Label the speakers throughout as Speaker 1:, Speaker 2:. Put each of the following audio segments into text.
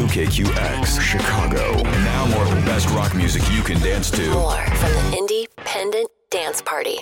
Speaker 1: WKQX, Chicago. And now more of the best rock music you can dance to.
Speaker 2: More from the Independent Dance Party.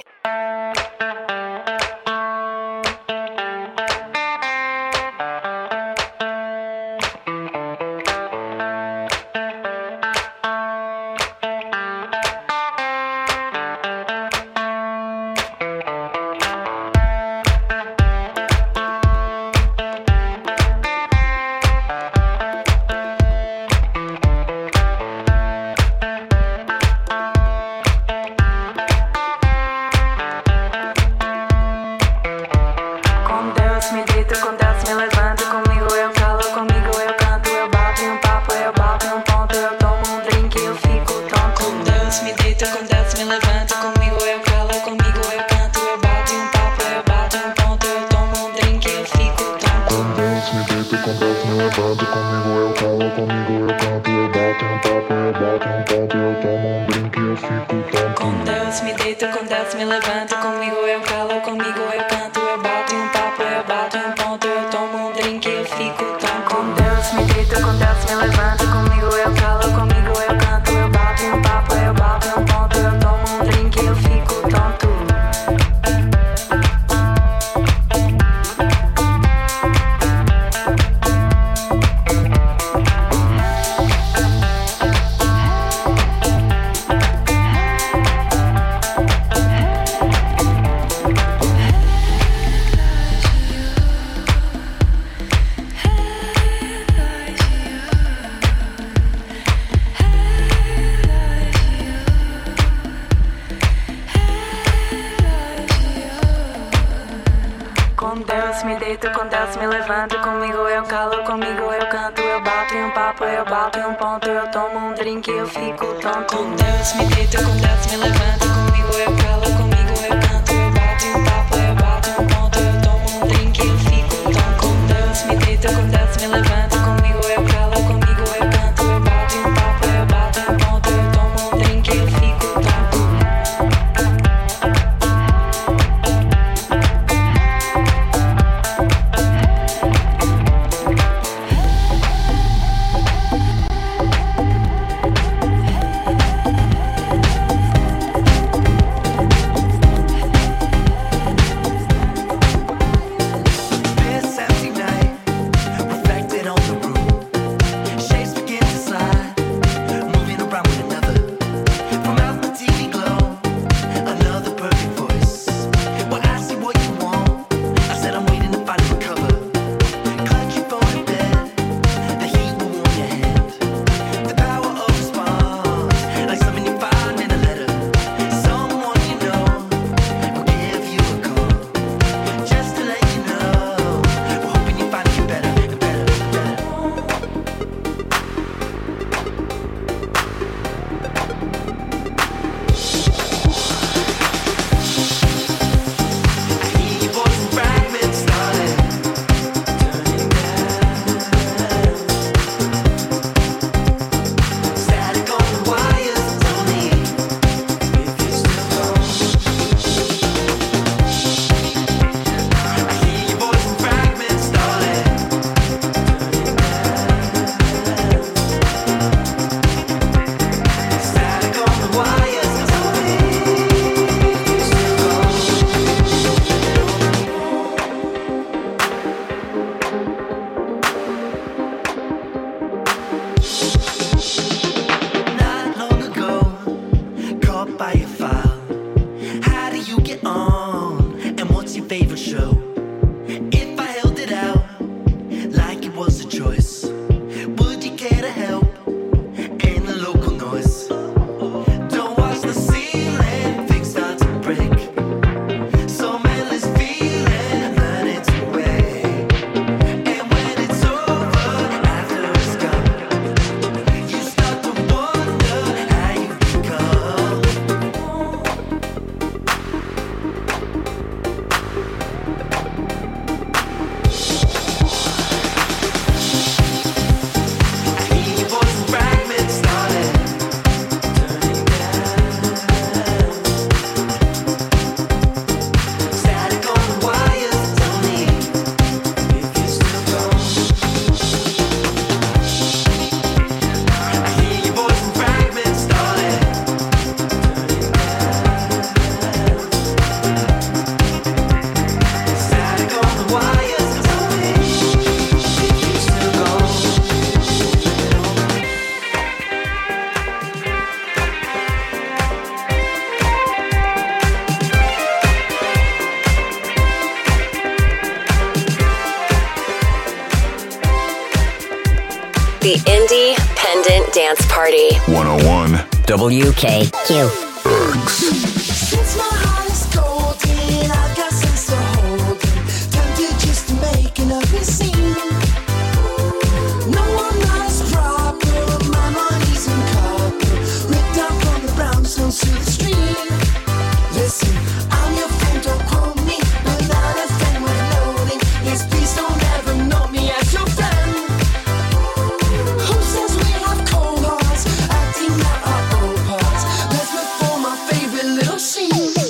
Speaker 2: The Independent Dance Party.
Speaker 1: 101
Speaker 3: WKQ.
Speaker 4: Since my heart is golden, I've got sense to hold it. Tempted just to make another scene. No, I'm not as proper. My money's in copper. Ripped out from the brownstones to the stream. Listen, I'm your friend, don't quote me. But not a friend with loading. Yes, please don't ever know me as your friend. Who says we have cold hearts? Acting out our old parts. Let's look for my favorite little scene.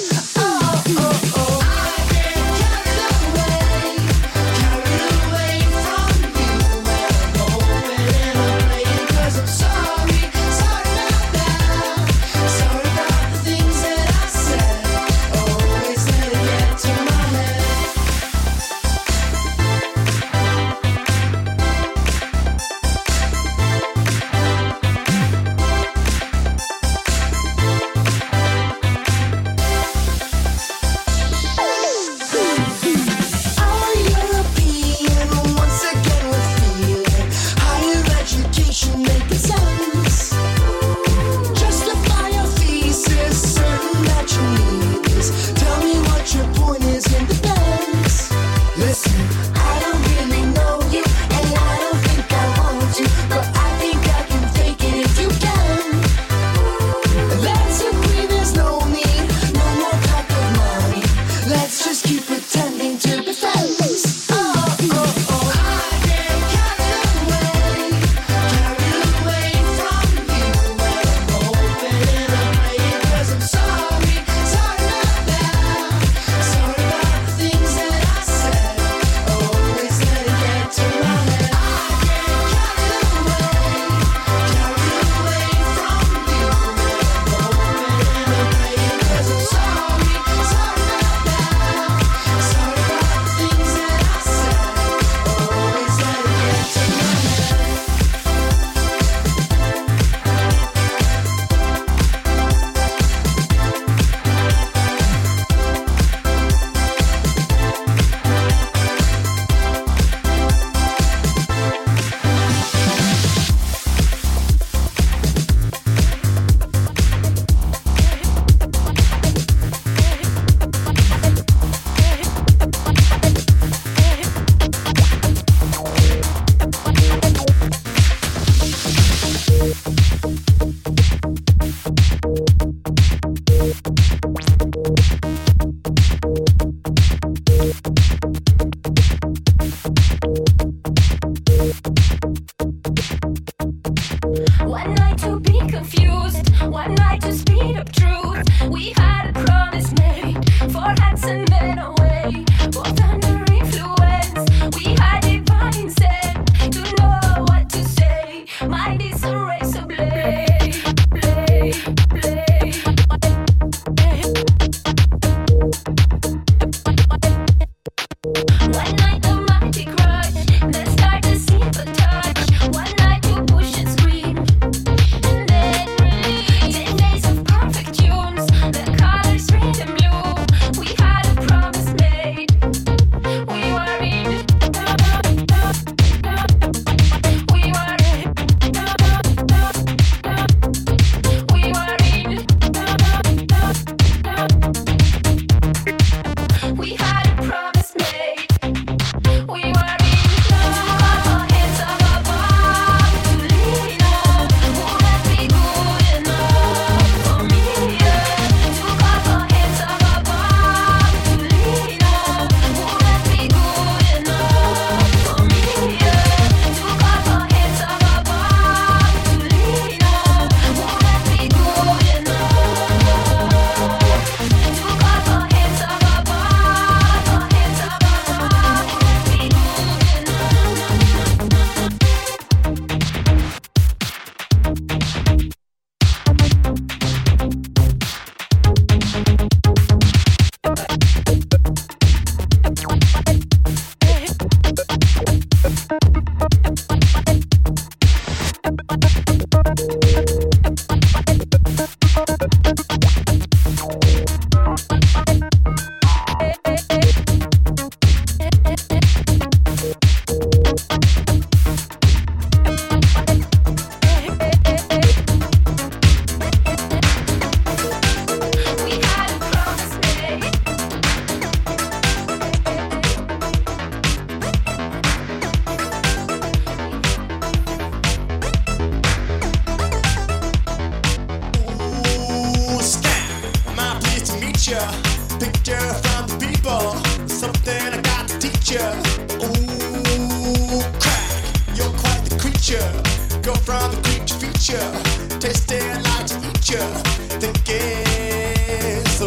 Speaker 4: eat you, tasting like to eat you, thinking so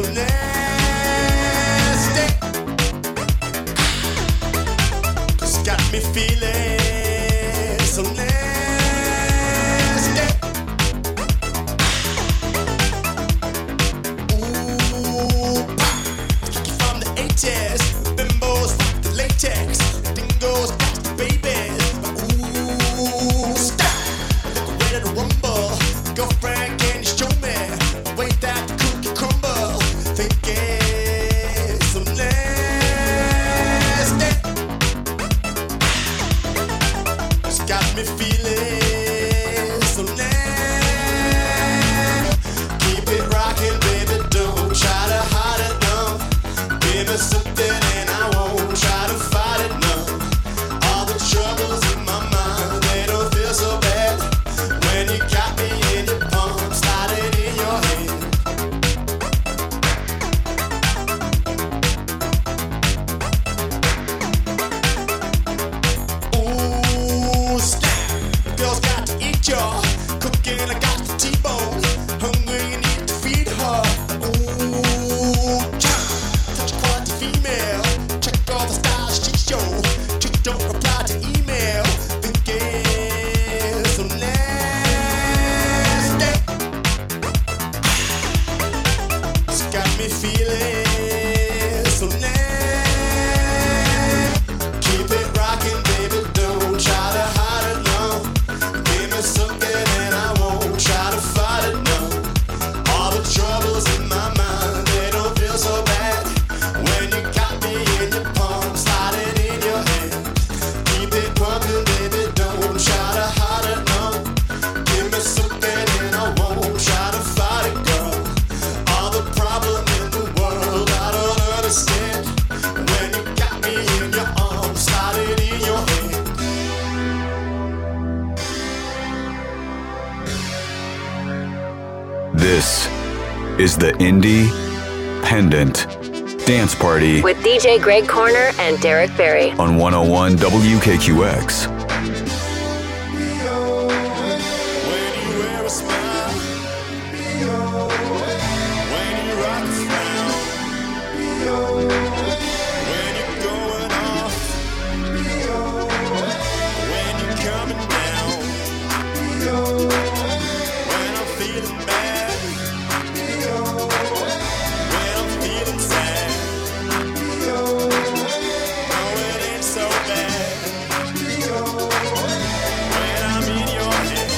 Speaker 4: nasty. 'Cause got me feeling so nasty. Ooh, from the 80s, bimbos rock the latex, dingoes got the babies. Ooh, stop, look ready to rumble. Girlfriend, can you show me the way that the cookie crumble? Thinking so nasty. It's got me feeling so nasty. Keep it rocking, baby, don't try to hide it, no. Give me something and I won't try to fight it, no. All the troubles in my mind, they don't feel so bad. When you got me in your palm, sliding in your hand. Ooh, snap, girls got to eat ya. Cooking, I got the T-bone. Hungry, you need to feed her. Ooh, chop, touch quality female. Check all the styles she show. Chick don't reply to email. Thinking so nasty. It's got me feeling so nasty. Keep it rocking, baby, don't try to hide it, no. Give me something and I won't try to fight it, no. All the troubles in my mind, they don't feel so bad. When you got me in your palm, sliding in your hand. Keep it pumping, baby, don't try to hide it, no. Give me something and I won't try to fight it, girl. All the problem in the world, I don't understand. When you got me in your arms, sliding in your hand.
Speaker 1: This is the Independent Dance Party
Speaker 2: With DJ Greg Corner and Derek Berry.
Speaker 1: on 101 WKQX.
Speaker 4: When you wear a smile, when you rock a frown, when you're going off, when you're coming down, when I'm feeling bad, when I'm feeling sad. No, it ain't so bad. When I'm in your hands.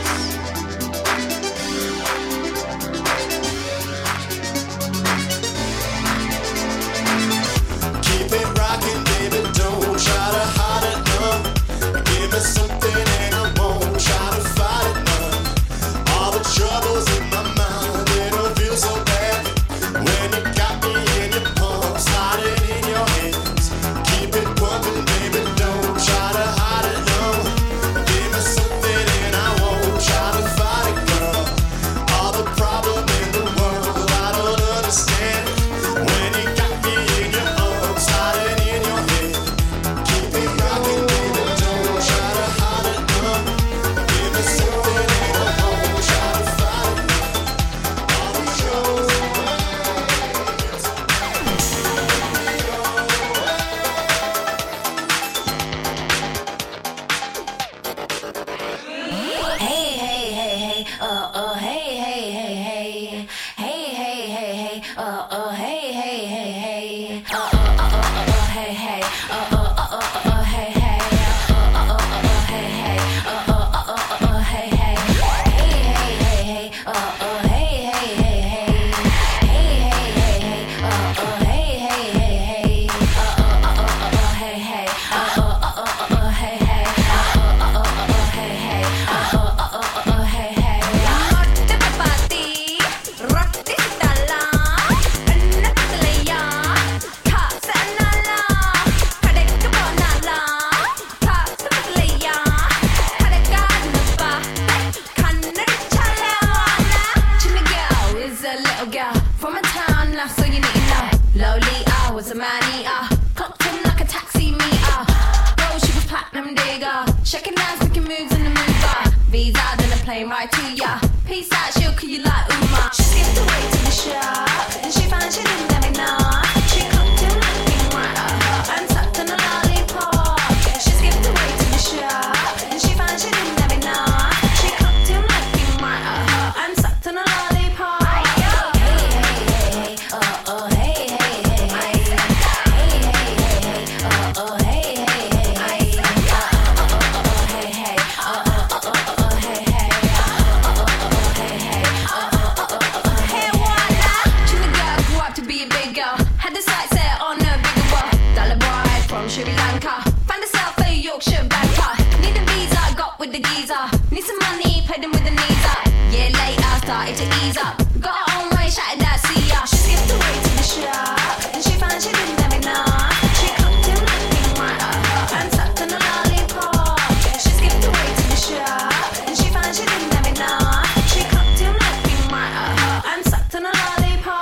Speaker 4: Keep it rocking, baby, don't try to hide it, no. Give me something and I won't try to fight it, no. All the troubles in my mind, they don't feel so bad. When you got me in your palm, sliding in your hands. Keep it pumping, baby, don't try to hide it, no. Give me something and I won't try to fight it, girl. All the problem in the world, I don't understand. When you got me in your arms, sliding in your hand. Keep it rocking, baby, don't try to hide it, no. Give me something and I won't try to fight it, no. All the troubles in my
Speaker 5: Hey, hey, hey, hey, hey, hey, hey, hey, hey, hey, hey, hey, hey, hey, hey, hey, hey, hey, hey, hey,
Speaker 6: Shaking ass, making moves in the move bar. Visa, then a plane ride
Speaker 5: started to ease up. Got her own way, shouted out, see ya. She skipped away to the shop, and she found she didn't have enough. She cooked him looking right at her and sucked on a lollipop. She skipped away to the shop, and she found she didn't have enough. She cooked him looking right at her and sucked on a lollipop.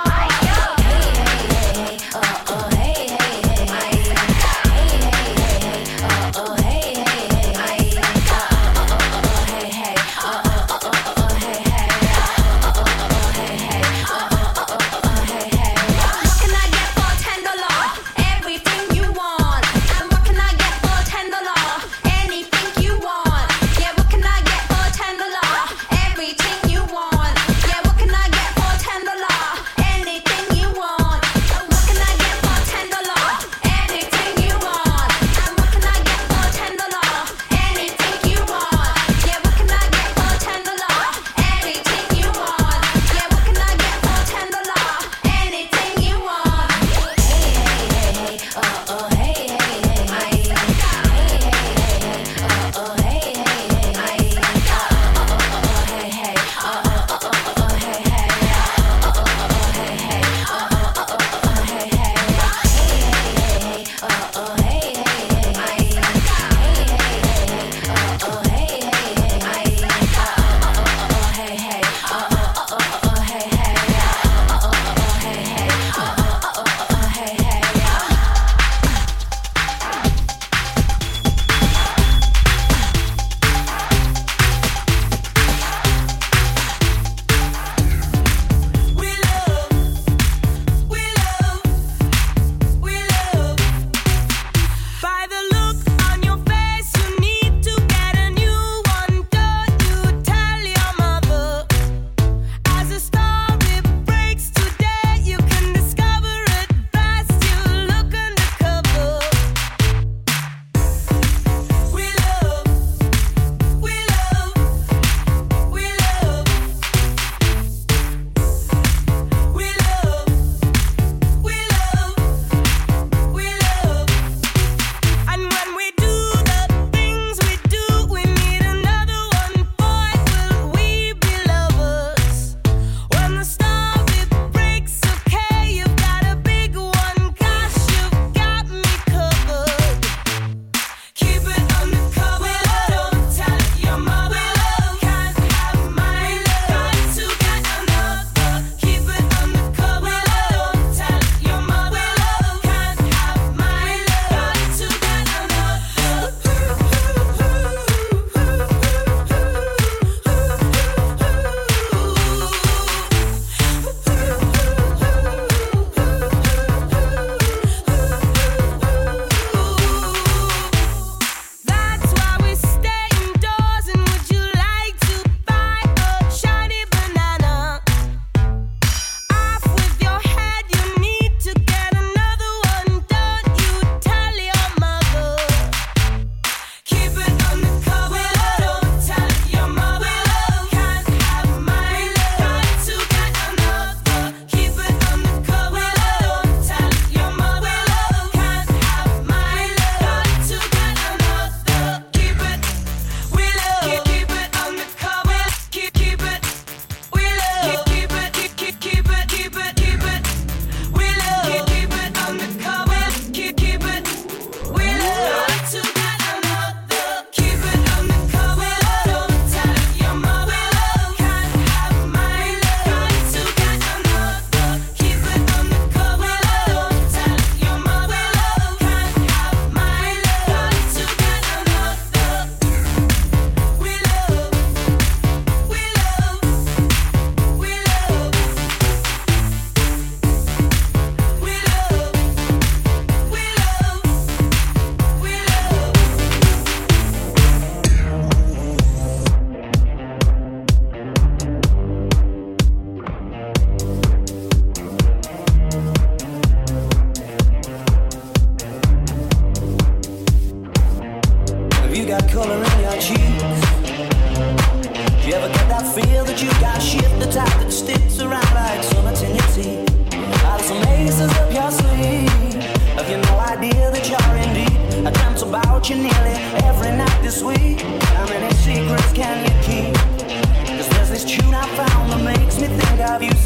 Speaker 6: you nearly every night this week. How many secrets can you keep? 'Cause there's this tune I found that makes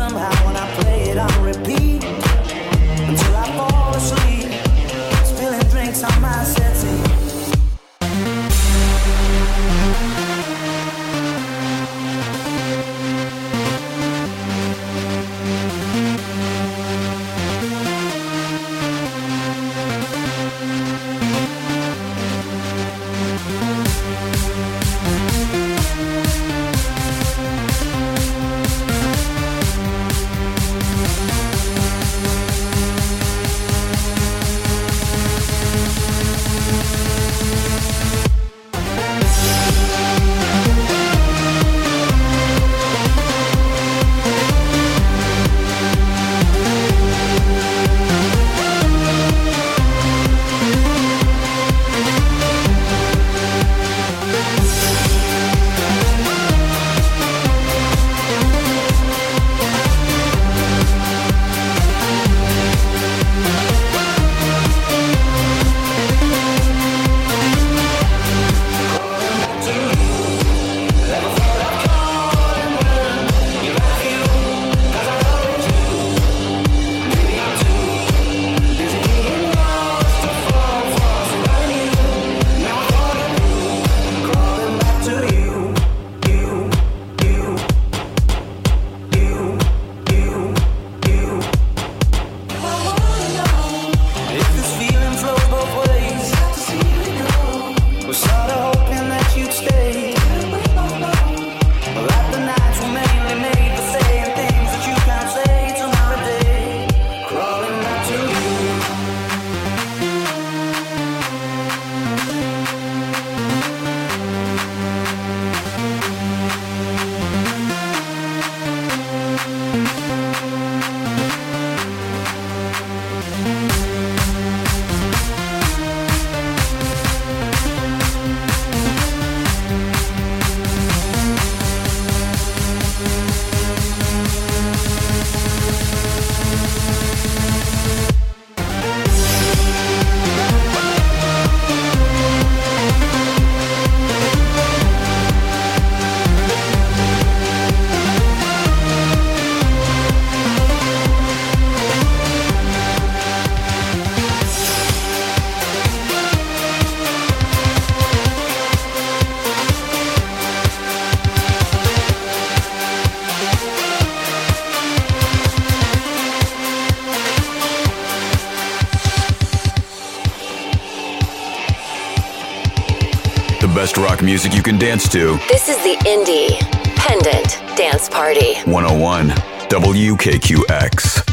Speaker 6: somehow when I play it on repeat until I fall asleep, spilling drinks on my settee.
Speaker 1: Best rock music you can dance to.
Speaker 2: This is the Indie Pendant Dance Party.
Speaker 1: 101 WKQX.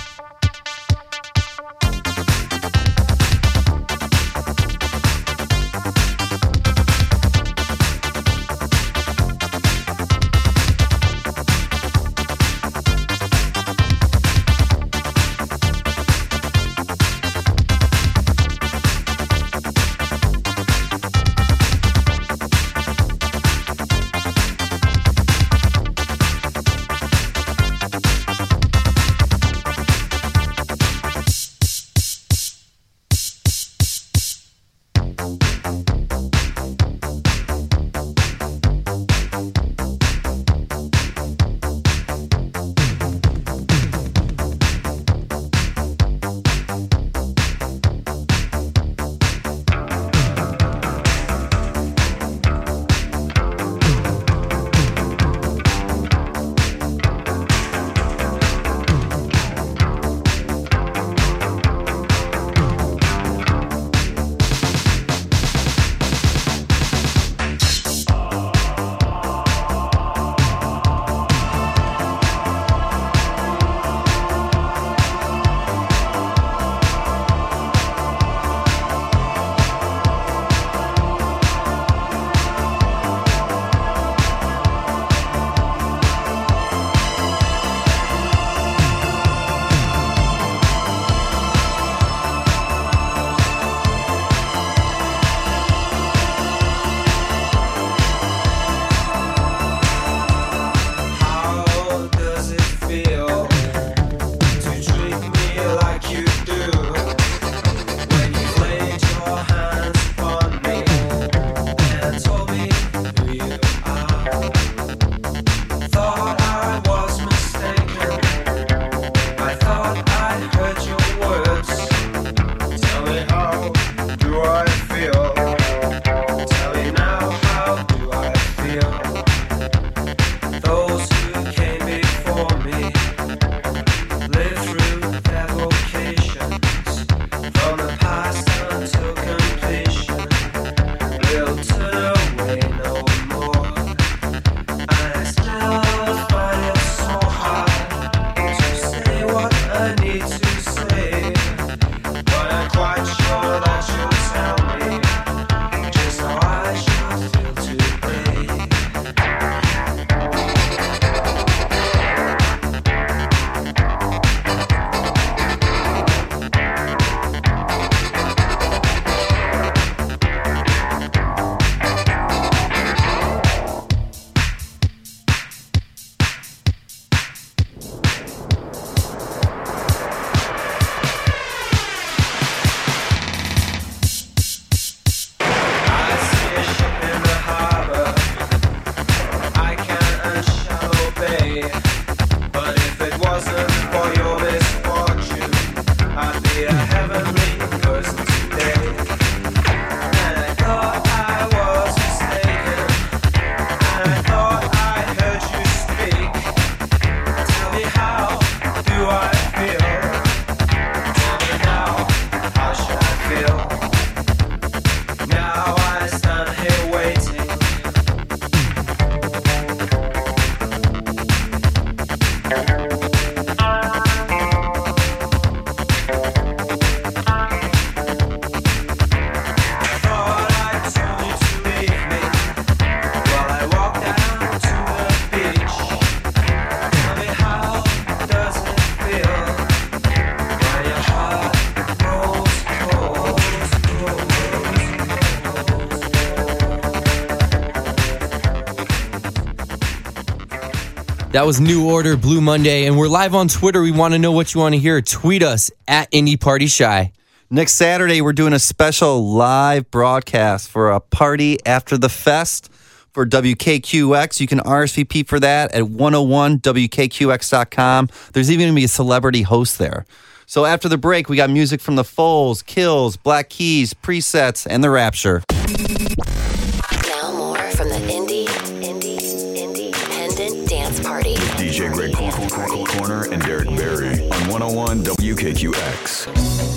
Speaker 7: That was New Order, Blue Monday, and we're live on Twitter. We want to know what you want to hear. Tweet us at Indie Party Shy.
Speaker 8: Next Saturday, we're doing a special live broadcast for a party after the fest for WKQX. You can RSVP for that at 101WKQX.com. There's even going to be a celebrity host there. So after the break, we got music from the Foals, Kills, Black Keys, Presets, and The Rapture.
Speaker 2: Now more from the Independent Dance Party.
Speaker 1: DJ Greg Corner and Derek Berry on 101 WKQX.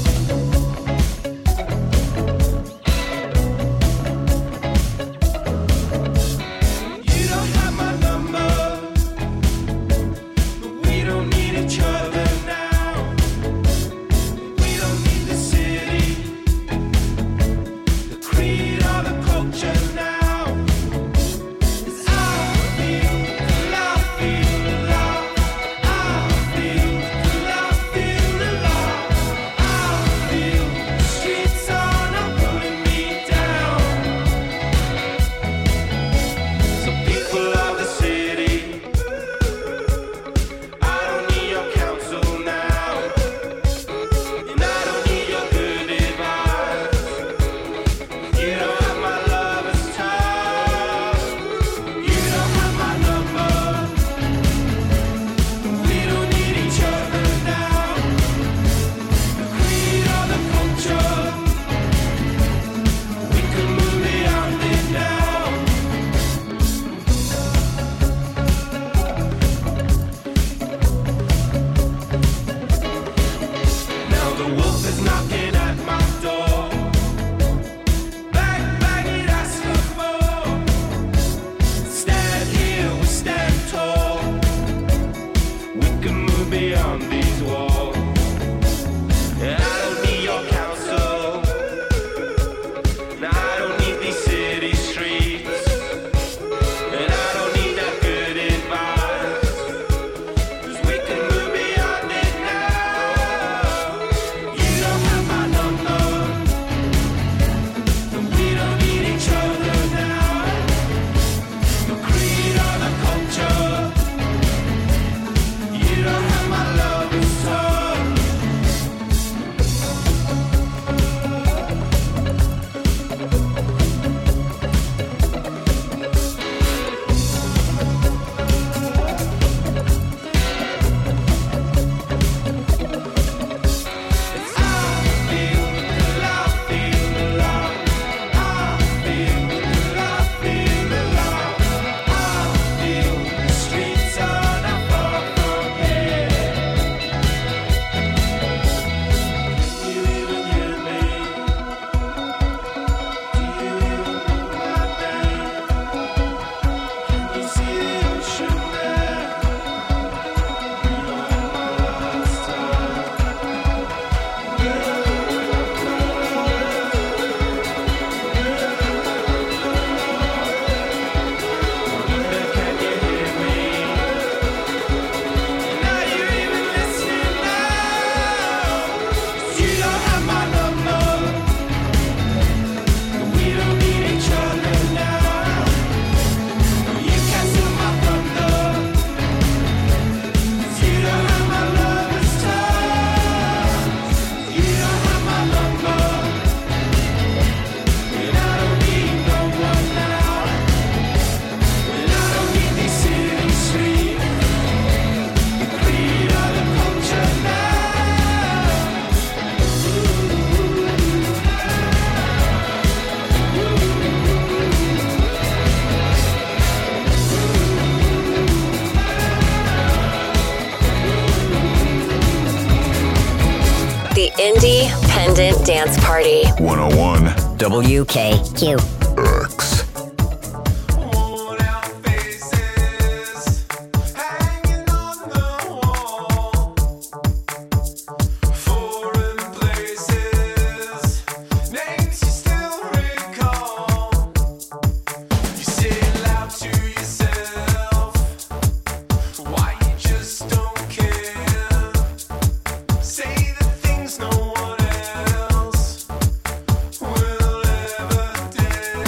Speaker 2: The Independent Dance Party.
Speaker 1: 101
Speaker 3: WKQ.
Speaker 1: X.
Speaker 9: No one else will ever dare.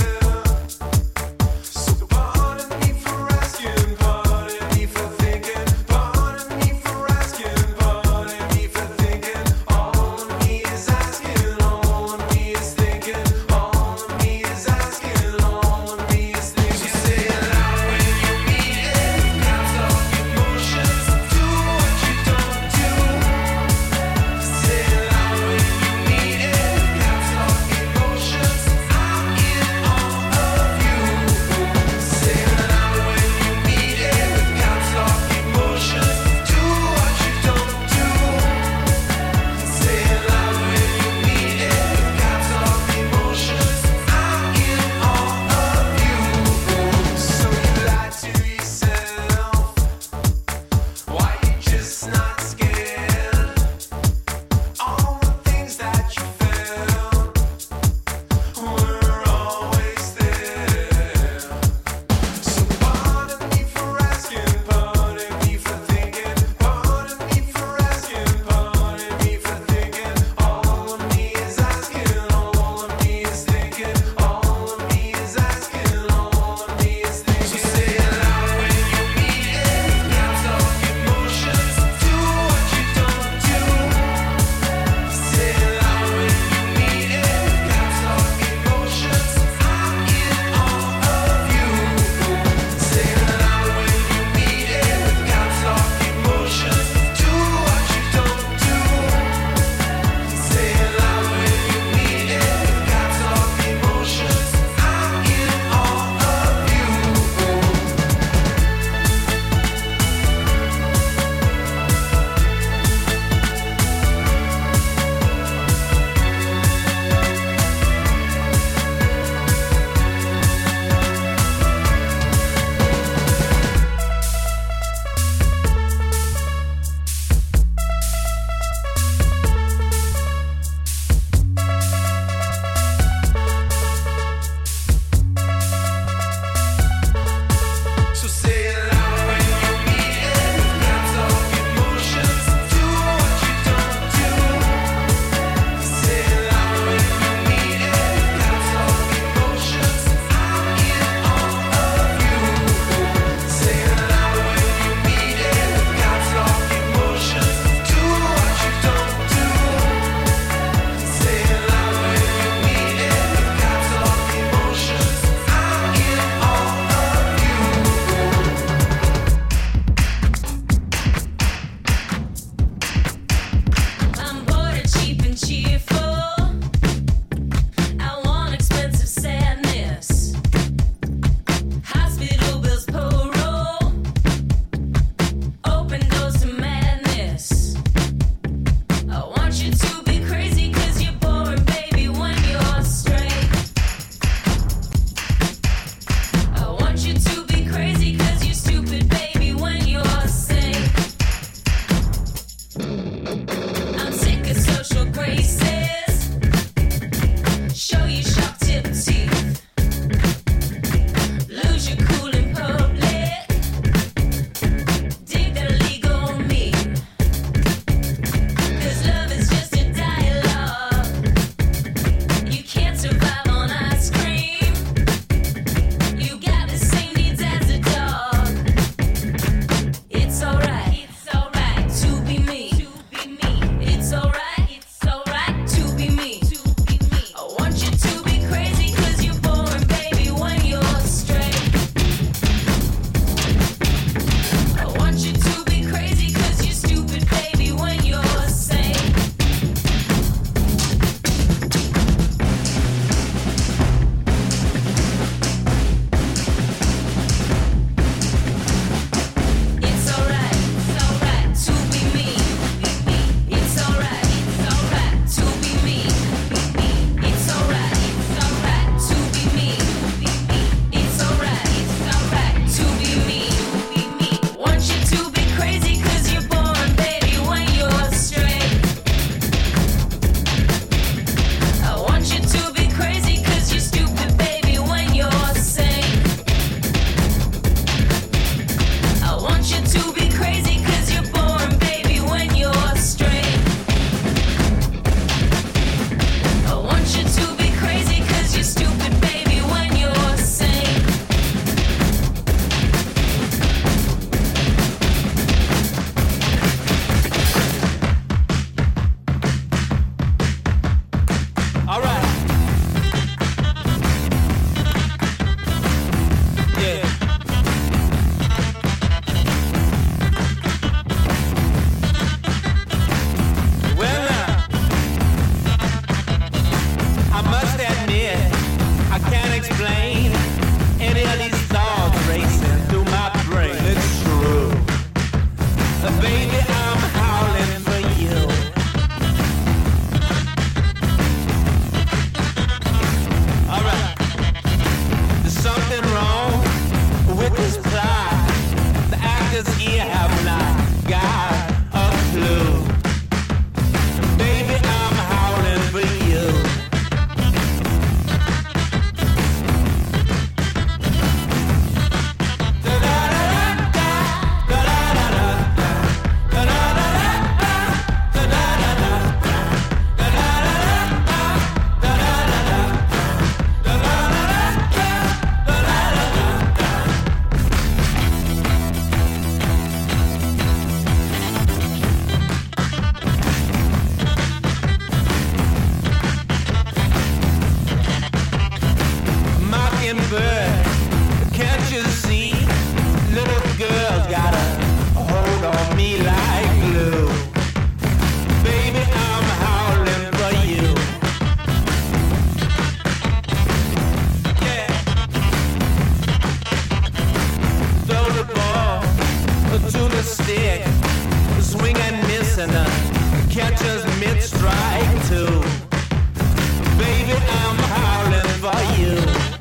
Speaker 6: stick. Swing and miss and catch us mid-strike too. Baby, I'm howling for you.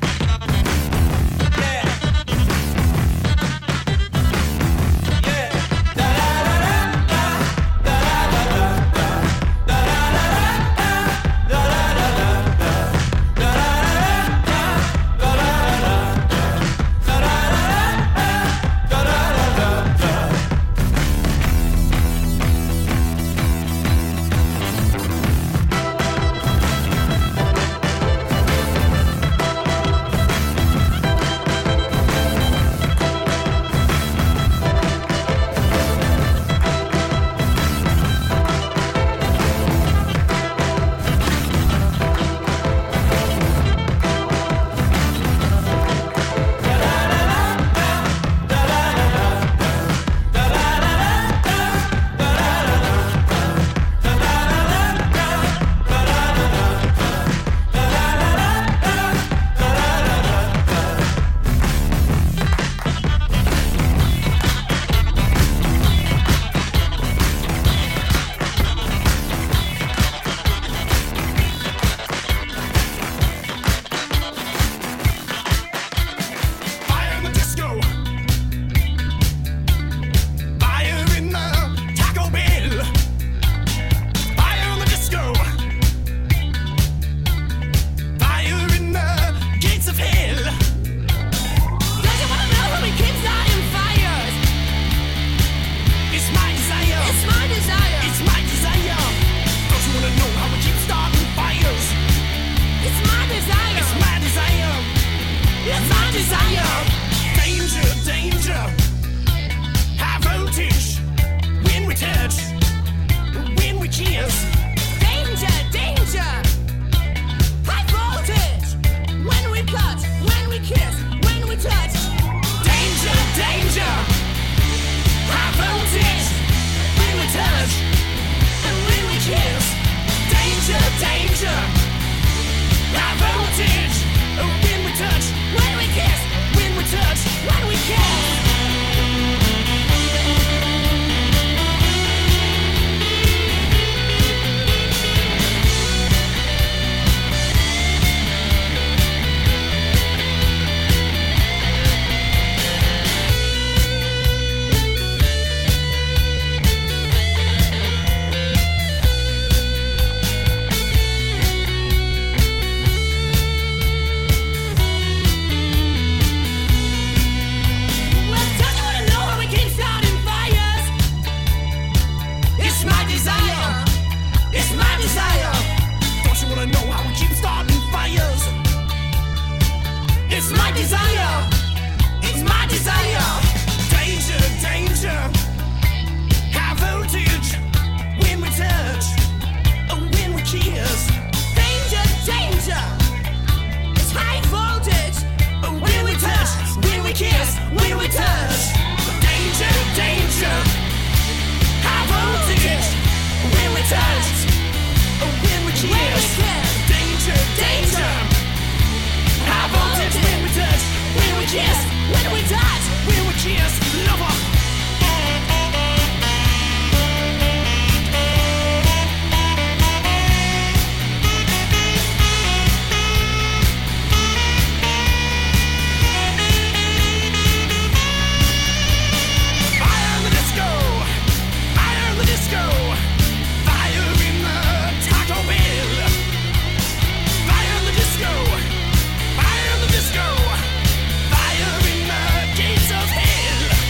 Speaker 6: Yeah. Yeah. Da-da-da-da-da. Da-da-da-da-da. Da-da-da-da-da. Da-da-da-da-da.
Speaker 9: Fire in the gates of hell.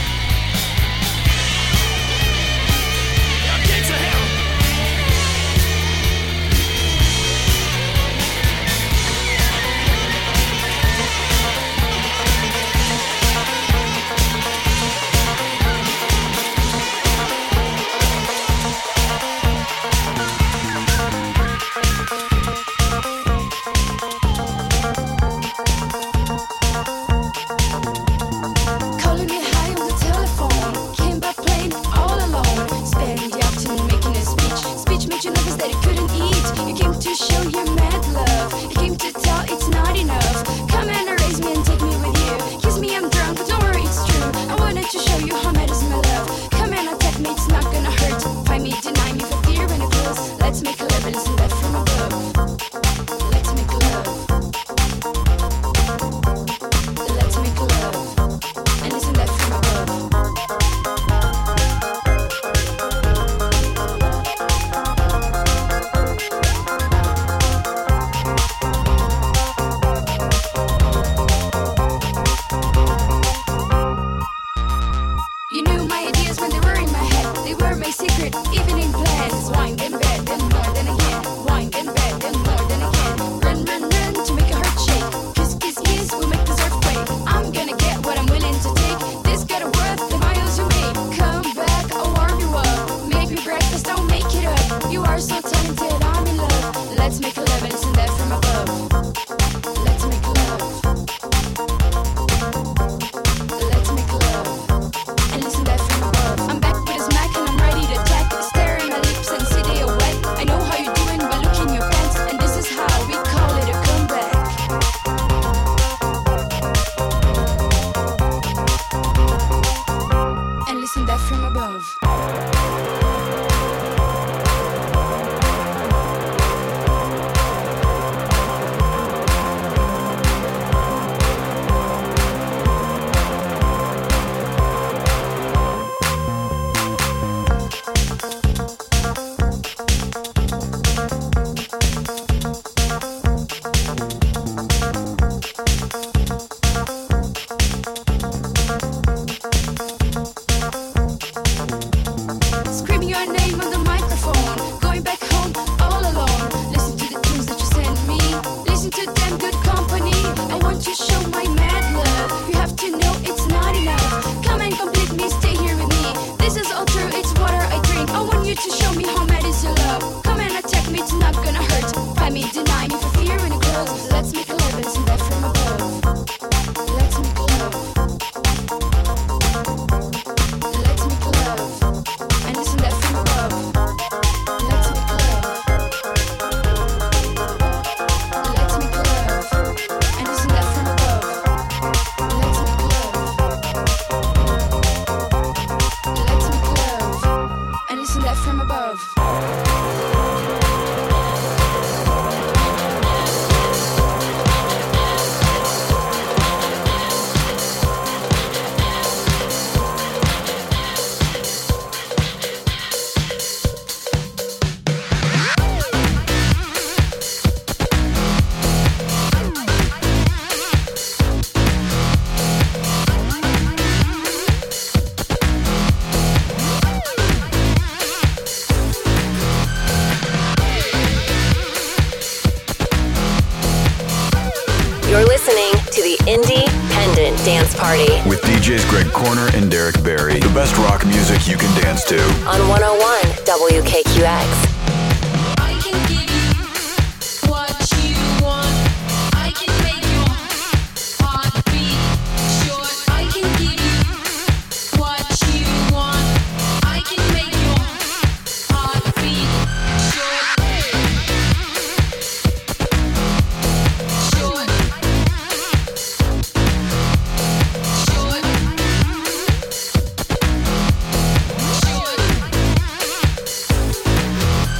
Speaker 1: DJs Greg Corner and Derek Barry. The best rock music you can dance to.
Speaker 2: On 101 WKQX.
Speaker 5: I can give you what you want. I can make your heart beat short. I can give you what you want. I can make your heart beat short. Short. Short. Short.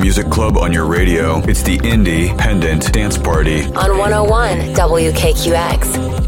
Speaker 1: music club on your radio. It's the Independent Dance Party
Speaker 2: on 101 WKQX.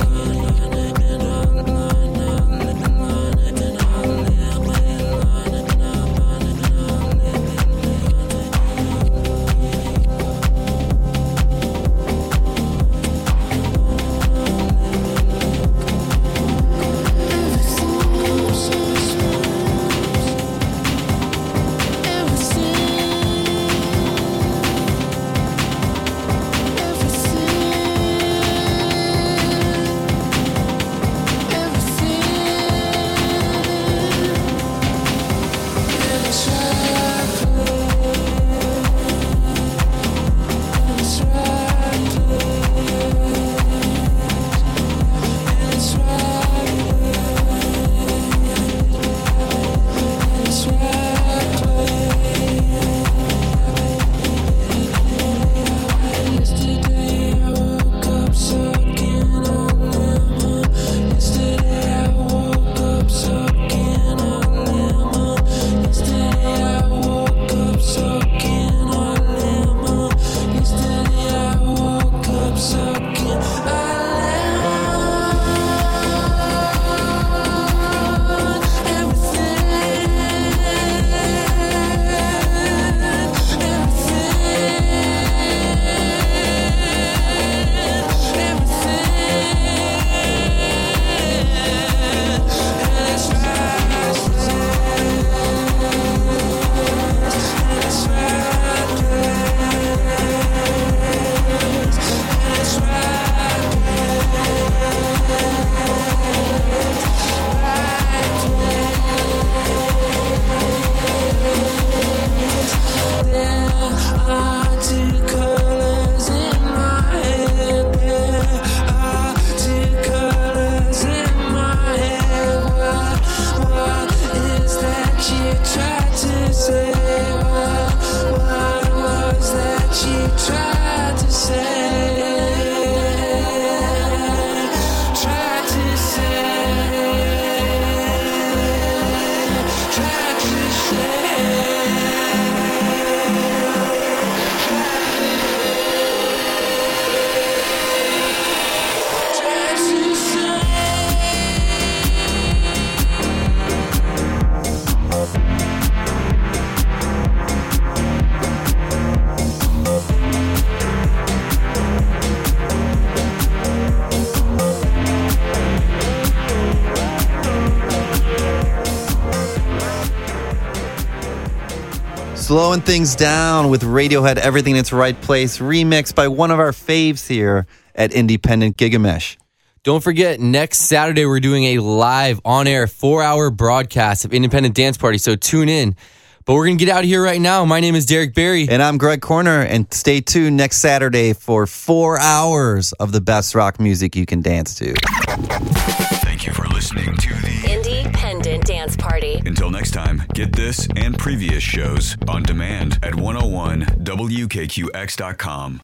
Speaker 8: Slowing things down with Radiohead, Everything in Its Right Place, remixed by one of our faves here at Independent Gigamesh.
Speaker 7: Don't forget, next Saturday we're doing a live, on-air, 4-hour broadcast of Independent Dance Party, so tune in. But we're going to get out of here right now. My name is Derek Barry.
Speaker 8: And I'm Greg Corner, and stay tuned next Saturday for 4 hours of the best rock music you can dance to.
Speaker 1: Thank you for listening to the
Speaker 2: Independent Dance Party.
Speaker 1: Until next time, get this and previous shows on demand at 101WKQX.com.